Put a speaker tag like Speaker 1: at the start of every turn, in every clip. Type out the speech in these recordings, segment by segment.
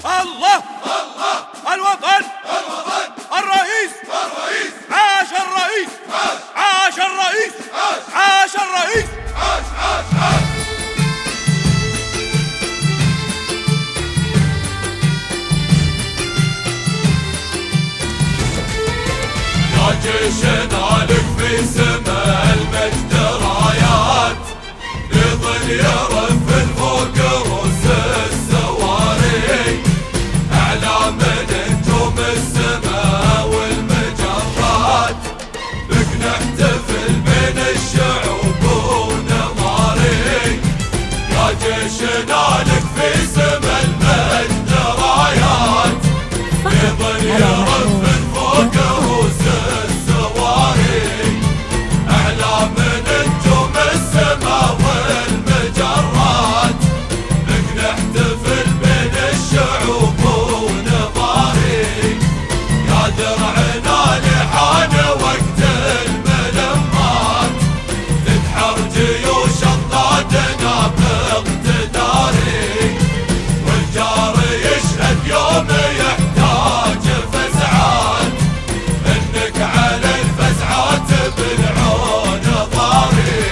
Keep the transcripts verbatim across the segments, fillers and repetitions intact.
Speaker 1: الله
Speaker 2: الله
Speaker 1: الوطن
Speaker 2: الوطن
Speaker 1: الرئيس
Speaker 2: الرئيس
Speaker 1: عاش الرئيس
Speaker 2: عاش
Speaker 1: عاش الرئيس
Speaker 2: عاش
Speaker 1: عاش الرئيس
Speaker 2: عاش عاش عاش يا جيشنا لك في سما المجد رايات يظل يرفن فوق رؤوس السواري أعلى من نجوم السما والمجرات بك نحتفل بين الشعوب ونماري يا جيشنا لك في سما المجد رايات يظل يرفن فوق رؤوس السواري أعلى من نجوم السما والمجرات بك نحتفل بين الشعوب ونماري يا درعنا لحان وقت الملمات تدحر جيوش اضطادنا باقتداري والجار يشهد يوم يحتاج فزعات انك على الفزعات بالعون ضاري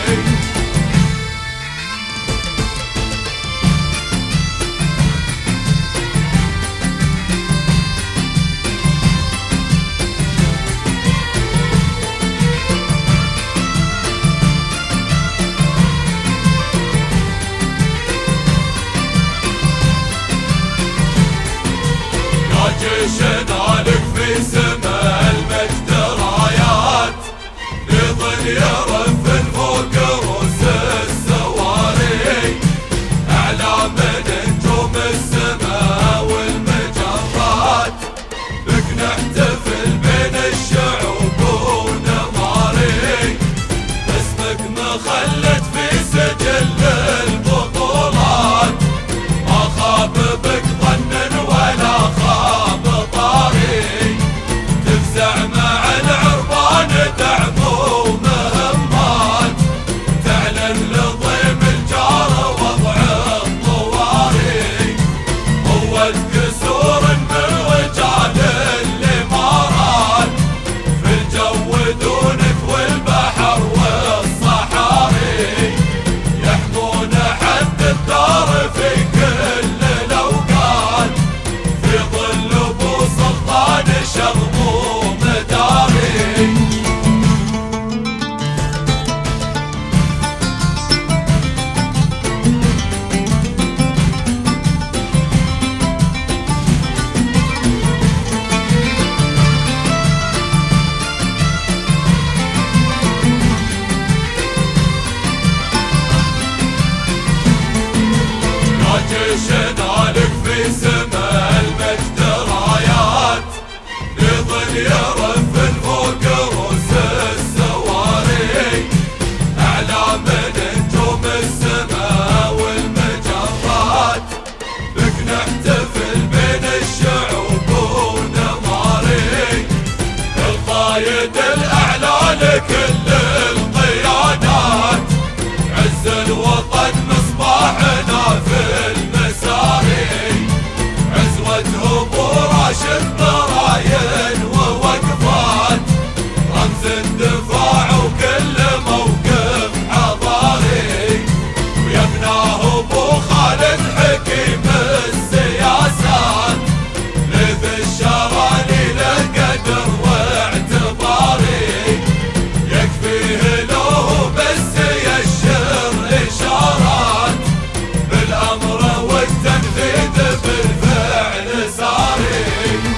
Speaker 2: جيشنا لك في سما المجد رايات يظل يرفن فوق رؤوس السواري أعلى من نجوم السما والمجرات بك نحتفل بين الشعوب ونماري اسمك مخلد في سجل البطولات ما خاب بك ظن ولا خاب طاري تفزع مع العربان دعم ومهمات تعلن لضيم الجار وضع الطواري قوة كسور بالرجال الامارات في الجو دونك والبحر والصحاري يحمون حد الدار في كل الاوقات في ظل ابو سلطان شغموم داري يا جيشنا لك في سما المجد رايات يظل يرفن فوق رؤوس السواري أعلى من نجوم السما والمجرات بك نحتفل بين الشعوب ونماري القايد الأعلى لكل القيادات عز الوطن مصباحنا في المساري عزوته ابو راشد براين ووقفات رمز الدفاع وكل موقف حضاري ويبناه ابو خالد حكيم السياسات لذ الشراني له قدر واعتباري يكفيه له بس يشر اشارات بالامر والتنفيذ بالفعل ساري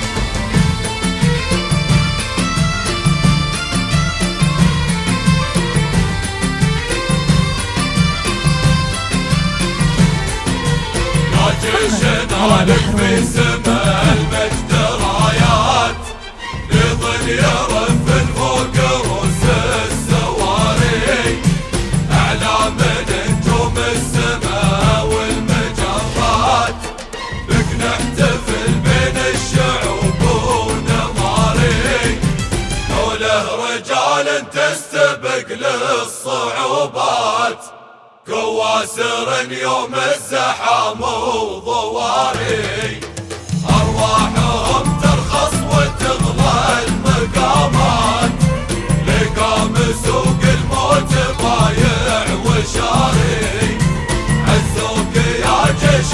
Speaker 2: يا جيشنا لك في سما المجد رايات يظل يرفن فوق رؤوس السواري أعلى من نجوم السما والمجرات بك نحتفل بين الشعوب ونماري حوله رجال تستبق للصعوبات كواسر يوم الزحام وضواري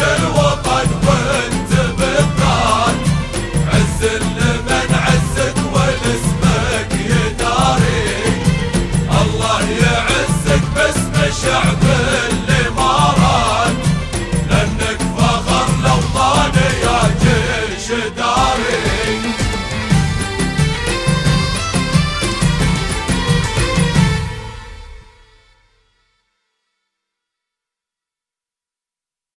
Speaker 2: الوطن وانت بالذات، عز لمن عزك ولاسمك يداري، الله يعزك باسم شعب الامارات، لانك فخر الاوطان يا جيش داري.